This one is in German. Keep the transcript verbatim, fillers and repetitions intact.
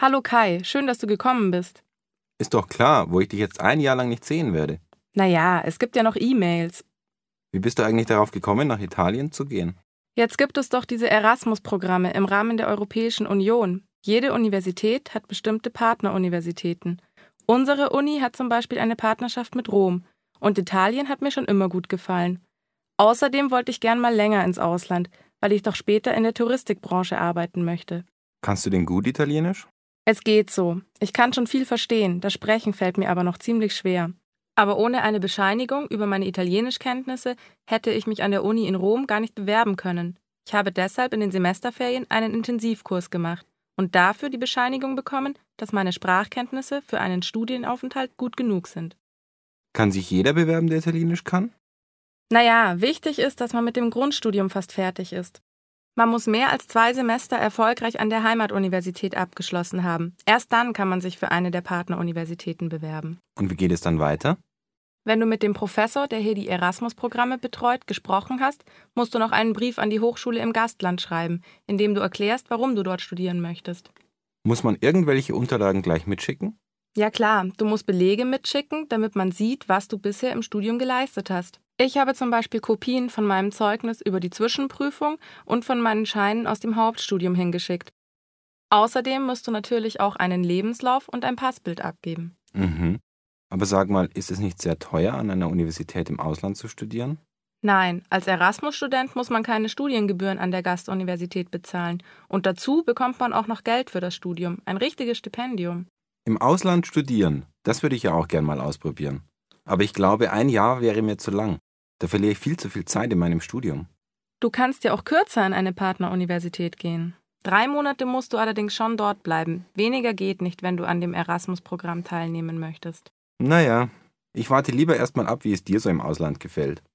Hallo Kai, schön, dass du gekommen bist. Ist doch klar, wo ich dich jetzt ein Jahr lang nicht sehen werde. Naja, es gibt ja noch E-Mails. Wie bist du eigentlich darauf gekommen, nach Italien zu gehen? Jetzt gibt es doch diese Erasmus-Programme im Rahmen der Europäischen Union. Jede Universität hat bestimmte Partneruniversitäten. Unsere Uni hat zum Beispiel eine Partnerschaft mit Rom. Und Italien hat mir schon immer gut gefallen. Außerdem wollte ich gern mal länger ins Ausland, weil ich doch später in der Touristikbranche arbeiten möchte. Kannst du denn gut Italienisch? Es geht so. Ich kann schon viel verstehen, das Sprechen fällt mir aber noch ziemlich schwer. Aber ohne eine Bescheinigung über meine Italienischkenntnisse hätte ich mich an der Uni in Rom gar nicht bewerben können. Ich habe deshalb in den Semesterferien einen Intensivkurs gemacht und dafür die Bescheinigung bekommen, dass meine Sprachkenntnisse für einen Studienaufenthalt gut genug sind. Kann sich jeder bewerben, der Italienisch kann? Naja, wichtig ist, dass man mit dem Grundstudium fast fertig ist. Man muss mehr als zwei Semester erfolgreich an der Heimatuniversität abgeschlossen haben. Erst dann kann man sich für eine der Partneruniversitäten bewerben. Und wie geht es dann weiter? Wenn du mit dem Professor, der hier die Erasmus-Programme betreut, gesprochen hast, musst du noch einen Brief an die Hochschule im Gastland schreiben, in dem du erklärst, warum du dort studieren möchtest. Muss man irgendwelche Unterlagen gleich mitschicken? Ja klar, du musst Belege mitschicken, damit man sieht, was du bisher im Studium geleistet hast. Ich habe zum Beispiel Kopien von meinem Zeugnis über die Zwischenprüfung und von meinen Scheinen aus dem Hauptstudium hingeschickt. Außerdem musst du natürlich auch einen Lebenslauf und ein Passbild abgeben. Mhm. Aber sag mal, ist es nicht sehr teuer, an einer Universität im Ausland zu studieren? Nein, als Erasmus-Student muss man keine Studiengebühren an der Gastuniversität bezahlen. Und dazu bekommt man auch noch Geld für das Studium, ein richtiges Stipendium. Im Ausland studieren, das würde ich ja auch gern mal ausprobieren. Aber ich glaube, ein Jahr wäre mir zu lang. Da verliere ich viel zu viel Zeit in meinem Studium. Du kannst ja auch kürzer an eine Partneruniversität gehen. Drei Monate musst du allerdings schon dort bleiben. Weniger geht nicht, wenn du an dem Erasmus-Programm teilnehmen möchtest. Naja, ich warte lieber erst mal ab, wie es dir so im Ausland gefällt.